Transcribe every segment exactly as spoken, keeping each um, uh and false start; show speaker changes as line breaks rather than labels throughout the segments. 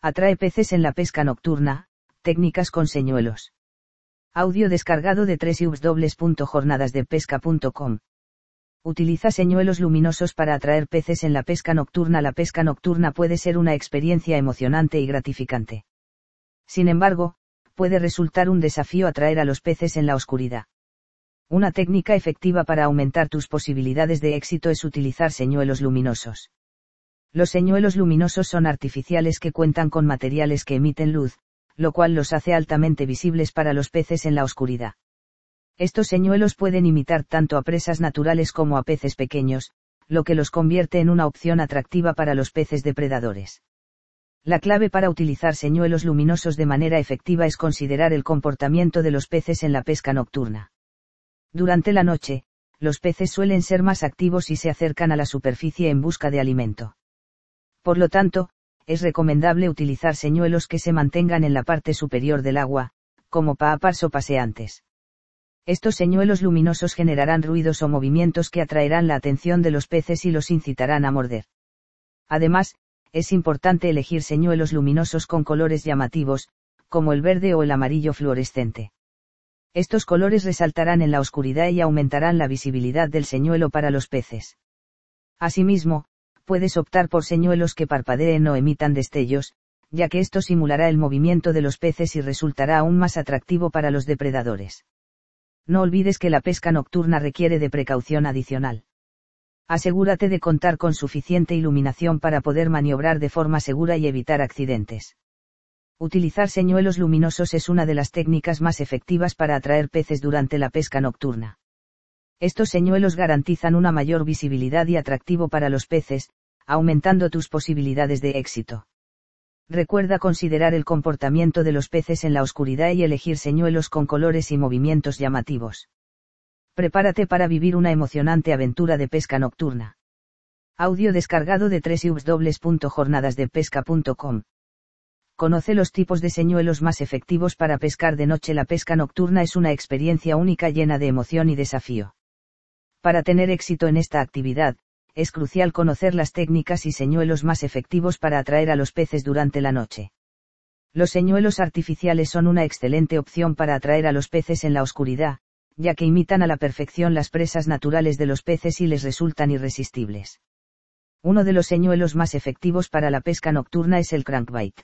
Atrae peces en la pesca nocturna, técnicas con señuelos. Audio descargado de doble u doble u doble u punto jornadas de pesca punto com. Utiliza señuelos luminosos para atraer peces en la pesca nocturna. La pesca nocturna puede ser una experiencia emocionante y gratificante. Sin embargo, puede resultar un desafío atraer a los peces en la oscuridad. Una técnica efectiva para aumentar tus posibilidades de éxito es utilizar señuelos luminosos. Los señuelos luminosos son artificiales que cuentan con materiales que emiten luz, lo cual los hace altamente visibles para los peces en la oscuridad. Estos señuelos pueden imitar tanto a presas naturales como a peces pequeños, lo que los convierte en una opción atractiva para los peces depredadores. La clave para utilizar señuelos luminosos de manera efectiva es considerar el comportamiento de los peces en la pesca nocturna. Durante la noche, los peces suelen ser más activos y se acercan a la superficie en busca de alimento. Por lo tanto, es recomendable utilizar señuelos que se mantengan en la parte superior del agua, como paapars o paseantes. Estos señuelos luminosos generarán ruidos o movimientos que atraerán la atención de los peces y los incitarán a morder. Además, es importante elegir señuelos luminosos con colores llamativos, como el verde o el amarillo fluorescente. Estos colores resaltarán en la oscuridad y aumentarán la visibilidad del señuelo para los peces. Asimismo, puedes optar por señuelos que parpadeen o emitan destellos, ya que esto simulará el movimiento de los peces y resultará aún más atractivo para los depredadores. No olvides que la pesca nocturna requiere de precaución adicional. Asegúrate de contar con suficiente iluminación para poder maniobrar de forma segura y evitar accidentes. Utilizar señuelos luminosos es una de las técnicas más efectivas para atraer peces durante la pesca nocturna. Estos señuelos garantizan una mayor visibilidad y atractivo para los peces, aumentando tus posibilidades de éxito. Recuerda considerar el comportamiento de los peces en la oscuridad y elegir señuelos con colores y movimientos llamativos. Prepárate para vivir una emocionante aventura de pesca nocturna. Audio descargado de doble u doble u doble u punto jornadas de pesca punto com. Conoce los tipos de señuelos más efectivos para pescar de noche. La pesca nocturna es una experiencia única llena de emoción y desafío. Para tener éxito en esta actividad, es crucial conocer las técnicas y señuelos más efectivos para atraer a los peces durante la noche. Los señuelos artificiales son una excelente opción para atraer a los peces en la oscuridad, ya que imitan a la perfección las presas naturales de los peces y les resultan irresistibles. Uno de los señuelos más efectivos para la pesca nocturna es el crankbait.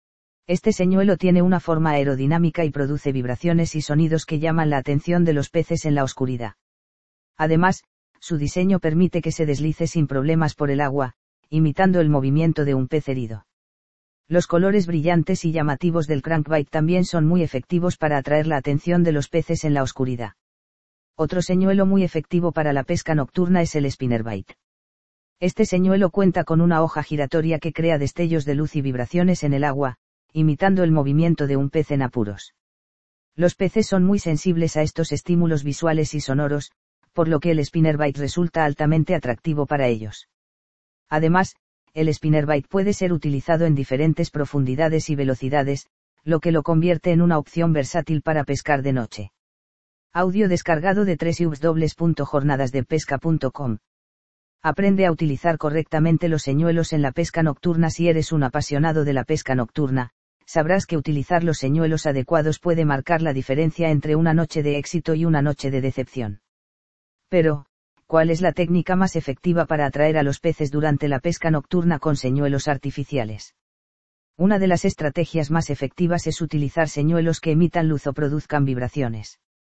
Este señuelo tiene una forma aerodinámica y produce vibraciones y sonidos que llaman la atención de los peces en la oscuridad. Además, su diseño permite que se deslice sin problemas por el agua, imitando el movimiento de un pez herido. Los colores brillantes y llamativos del crankbait también son muy efectivos para atraer la atención de los peces en la oscuridad. Otro señuelo muy efectivo para la pesca nocturna es el spinnerbait. Este señuelo cuenta con una hoja giratoria que crea destellos de luz y vibraciones en el agua, imitando el movimiento de un pez en apuros. Los peces son muy sensibles a estos estímulos visuales y sonoros, por lo que el spinnerbait resulta altamente atractivo para ellos. Además, el spinnerbait puede ser utilizado en diferentes profundidades y velocidades, lo que lo convierte en una opción versátil para pescar de noche. Audio descargado de doble u doble u doble u punto jornadas de pesca punto com. Aprende a utilizar correctamente los señuelos en la pesca nocturna. Si eres un apasionado de la pesca nocturna, sabrás que utilizar los señuelos adecuados puede marcar la diferencia entre una noche de éxito y una noche de decepción. Pero, ¿cuál es la técnica más efectiva para atraer a los peces durante la pesca nocturna con señuelos artificiales? Una de las estrategias más efectivas es utilizar señuelos que emitan luz o produzcan vibraciones.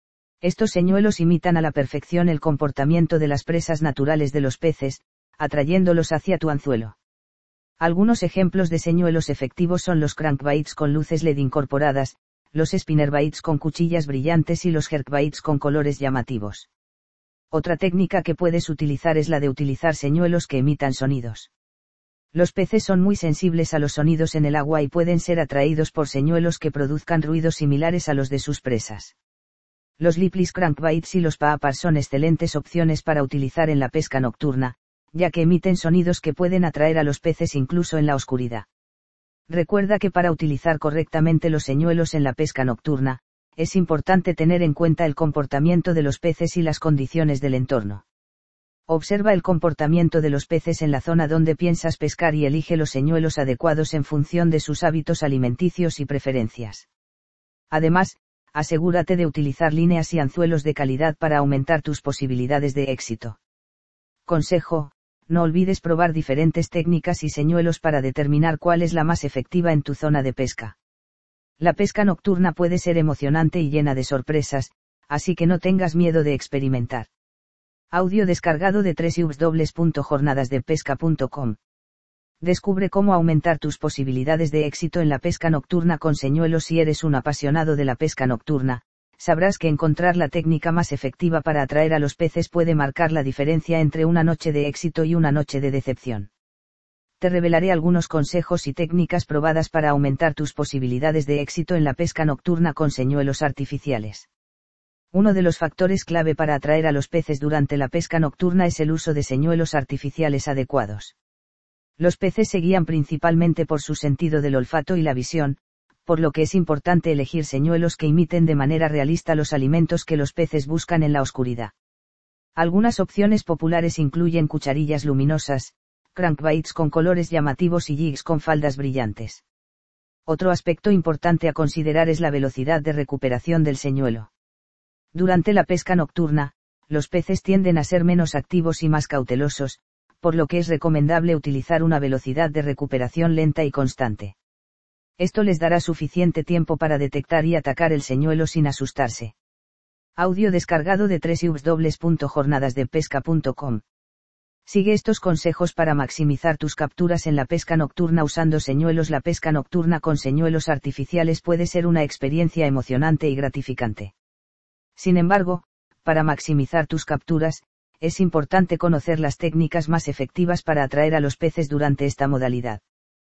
Estos señuelos imitan a la perfección el comportamiento de las presas naturales de los peces, atrayéndolos hacia tu anzuelo. Algunos ejemplos de señuelos efectivos son los crankbaits con luces L E D incorporadas, los spinnerbaits con cuchillas brillantes y los jerkbaits con colores llamativos. Otra técnica que puedes utilizar es la de utilizar señuelos que emitan sonidos. Los peces son muy sensibles a los sonidos en el agua y pueden ser atraídos por señuelos que produzcan ruidos similares a los de sus presas. Los lipless crankbaits y los paapars son excelentes opciones para utilizar en la pesca nocturna, ya que emiten sonidos que pueden atraer a los peces incluso en la oscuridad. Recuerda que para utilizar correctamente los señuelos en la pesca nocturna, es importante tener en cuenta el comportamiento de los peces y las condiciones del entorno. Observa el comportamiento de los peces en la zona donde piensas pescar y elige los señuelos adecuados en función de sus hábitos alimenticios y preferencias. Además, asegúrate de utilizar líneas y anzuelos de calidad para aumentar tus posibilidades de éxito. Consejo: no olvides probar diferentes técnicas y señuelos para determinar cuál es la más efectiva en tu zona de pesca. La pesca nocturna puede ser emocionante y llena de sorpresas, así que no tengas miedo de experimentar. Audio descargado de doble u doble u doble u punto jornadas de pesca punto com. Descubre cómo aumentar tus posibilidades de éxito en la pesca nocturna con señuelos. Si eres un apasionado de la pesca nocturna, sabrás que encontrar la técnica más efectiva para atraer a los peces puede marcar la diferencia entre una noche de éxito y una noche de decepción. Te revelaré algunos consejos y técnicas probadas para aumentar tus posibilidades de éxito en la pesca nocturna con señuelos artificiales. Uno de los factores clave para atraer a los peces durante la pesca nocturna es el uso de señuelos artificiales adecuados. Los peces se guían principalmente por su sentido del olfato y la visión, por lo que es importante elegir señuelos que imiten de manera realista los alimentos que los peces buscan en la oscuridad. Algunas opciones populares incluyen cucharillas luminosas, crankbaits con colores llamativos y jigs con faldas brillantes. Otro aspecto importante a considerar es la velocidad de recuperación del señuelo. Durante la pesca nocturna, los peces tienden a ser menos activos y más cautelosos, por lo que es recomendable utilizar una velocidad de recuperación lenta y constante. Esto les dará suficiente tiempo para detectar y atacar el señuelo sin asustarse. Audio descargado de doble u doble u doble u punto jornadas de pesca punto com. Sigue estos consejos para maximizar tus capturas en la pesca nocturna usando señuelos. La pesca nocturna con señuelos artificiales puede ser una experiencia emocionante y gratificante. Sin embargo, para maximizar tus capturas, es importante conocer las técnicas más efectivas para atraer a los peces durante esta modalidad.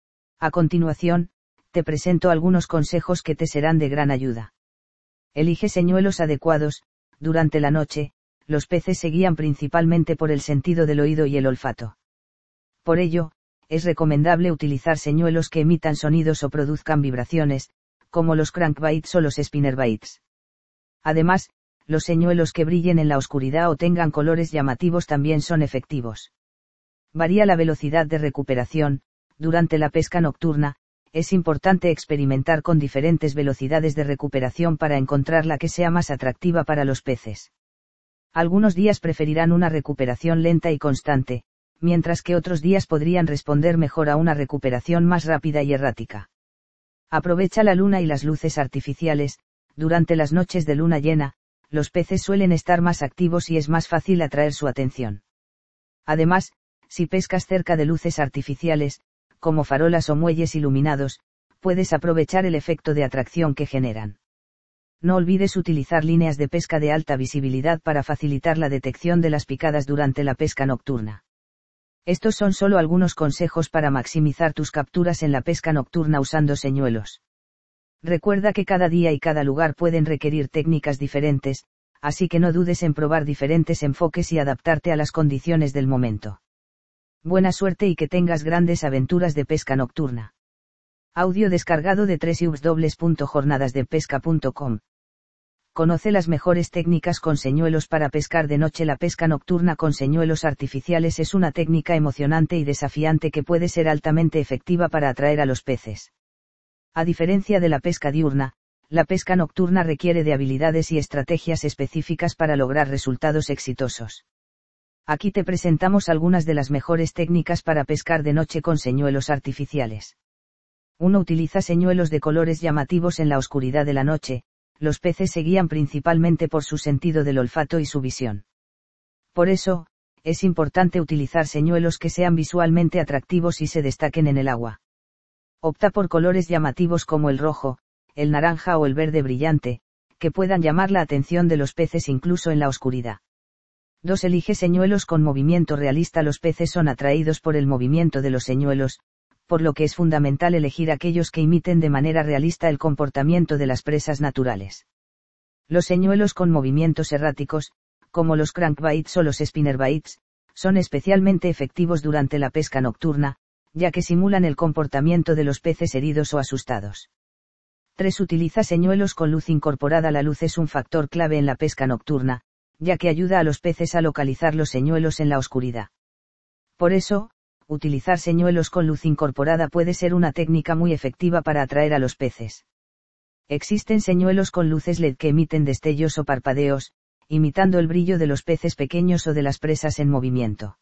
A continuación, te presento algunos consejos que te serán de gran ayuda. Elige señuelos adecuados. Durante la noche, los peces se guían principalmente por el sentido del oído y el olfato. Por ello, es recomendable utilizar señuelos que emitan sonidos o produzcan vibraciones, como los crankbaits o los spinnerbaits. Además, los señuelos que brillen en la oscuridad o tengan colores llamativos también son efectivos. Varía la velocidad de recuperación. Durante la pesca nocturna, es importante experimentar con diferentes velocidades de recuperación para encontrar la que sea más atractiva para los peces. Algunos días preferirán una recuperación lenta y constante, mientras que otros días podrían responder mejor a una recuperación más rápida y errática. Aprovecha la luna y las luces artificiales. Durante las noches de luna llena, los peces suelen estar más activos y es más fácil atraer su atención. Además, si pescas cerca de luces artificiales, como farolas o muelles iluminados, puedes aprovechar el efecto de atracción que generan. No olvides utilizar líneas de pesca de alta visibilidad para facilitar la detección de las picadas durante la pesca nocturna. Estos son solo algunos consejos para maximizar tus capturas en la pesca nocturna usando señuelos. Recuerda que cada día y cada lugar pueden requerir técnicas diferentes, así que no dudes en probar diferentes enfoques y adaptarte a las condiciones del momento. Buena suerte y que tengas grandes aventuras de pesca nocturna. Audio descargado de doble u doble u doble u punto jornadas de pesca punto com. Conoce las mejores técnicas con señuelos para pescar de noche. La pesca nocturna con señuelos artificiales es una técnica emocionante y desafiante que puede ser altamente efectiva para atraer a los peces. A diferencia de la pesca diurna, la pesca nocturna requiere de habilidades y estrategias específicas para lograr resultados exitosos. Aquí te presentamos algunas de las mejores técnicas para pescar de noche con señuelos artificiales. uno Utiliza señuelos de colores llamativos en la oscuridad de la noche. Los peces se guían principalmente por su sentido del olfato y su visión. Por eso, es importante utilizar señuelos que sean visualmente atractivos y se destaquen en el agua. Opta por colores llamativos como el rojo, el naranja o el verde brillante, que puedan llamar la atención de los peces incluso en la oscuridad. dos Elige señuelos con movimiento realista. Los peces son atraídos por el movimiento de los señuelos, por lo que es fundamental elegir aquellos que imiten de manera realista el comportamiento de las presas naturales. Los señuelos con movimientos erráticos, como los crankbaits o los spinnerbaits, son especialmente efectivos durante la pesca nocturna, ya que simulan el comportamiento de los peces heridos o asustados. tres Utiliza señuelos con luz incorporada. La luz es un factor clave en la pesca nocturna, ya que ayuda a los peces a localizar los señuelos en la oscuridad. Por eso, utilizar señuelos con luz incorporada puede ser una técnica muy efectiva para atraer a los peces. Existen señuelos con luces L E D que emiten destellos o parpadeos, imitando el brillo de los peces pequeños o de las presas en movimiento.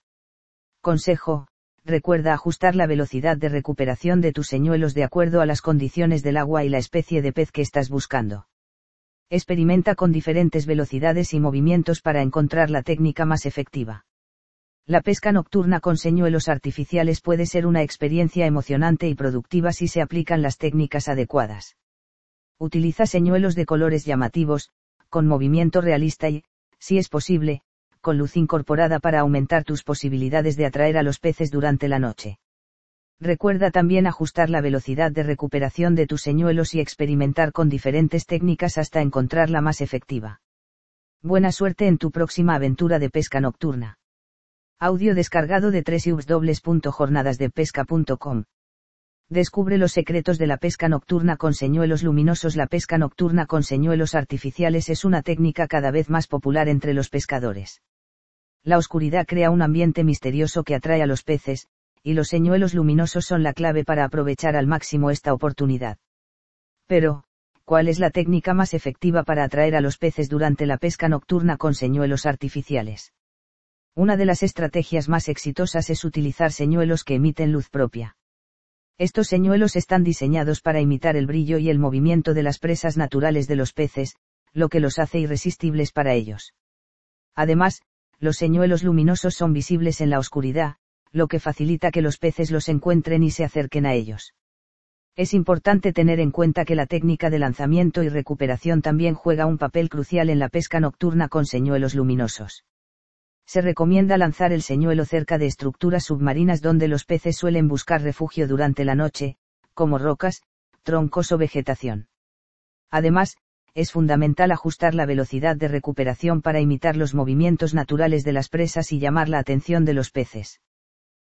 Consejo: recuerda ajustar la velocidad de recuperación de tus señuelos de acuerdo a las condiciones del agua y la especie de pez que estás buscando. Experimenta con diferentes velocidades y movimientos para encontrar la técnica más efectiva. La pesca nocturna con señuelos artificiales puede ser una experiencia emocionante y productiva si se aplican las técnicas adecuadas. Utiliza señuelos de colores llamativos, con movimiento realista y, si es posible, con luz incorporada para aumentar tus posibilidades de atraer a los peces durante la noche. Recuerda también ajustar la velocidad de recuperación de tus señuelos y experimentar con diferentes técnicas hasta encontrar la más efectiva. Buena suerte en tu próxima aventura de pesca nocturna. Audio descargado de doble u doble u doble u punto jornadas de pesca punto com. Descubre los secretos de la pesca nocturna con señuelos luminosos. La pesca nocturna con señuelos artificiales es una técnica cada vez más popular entre los pescadores. La oscuridad crea un ambiente misterioso que atrae a los peces, y los señuelos luminosos son la clave para aprovechar al máximo esta oportunidad. Pero, ¿cuál es la técnica más efectiva para atraer a los peces durante la pesca nocturna con señuelos artificiales? Una de las estrategias más exitosas es utilizar señuelos que emiten luz propia. Estos señuelos están diseñados para imitar el brillo y el movimiento de las presas naturales de los peces, lo que los hace irresistibles para ellos. Además, los señuelos luminosos son visibles en la oscuridad, lo que facilita que los peces los encuentren y se acerquen a ellos. Es importante tener en cuenta que la técnica de lanzamiento y recuperación también juega un papel crucial en la pesca nocturna con señuelos luminosos. Se recomienda lanzar el señuelo cerca de estructuras submarinas donde los peces suelen buscar refugio durante la noche, como rocas, troncos o vegetación. Además, es fundamental ajustar la velocidad de recuperación para imitar los movimientos naturales de las presas y llamar la atención de los peces.